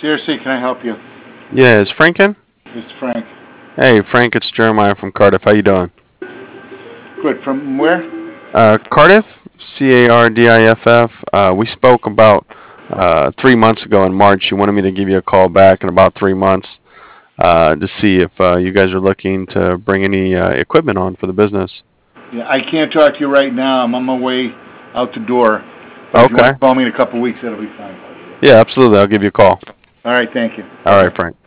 Seriously, can I help you? Yeah, is Frank in? It's Frank. Hey, Frank, it's Jeremiah from Cardiff. How you doing? Good. From where? Cardiff, Cardiff. We spoke about 3 months ago in March. You wanted me to give you a call back in about 3 months to see if you guys are looking to bring any equipment on for the business. Yeah, I can't talk to you right now. I'm on my way out the door. But if you want Okay. to call me in a couple weeks, that'll be fine. Yeah, absolutely. I'll give you a call. All right. Thank you. All Bye right, bye. Frank.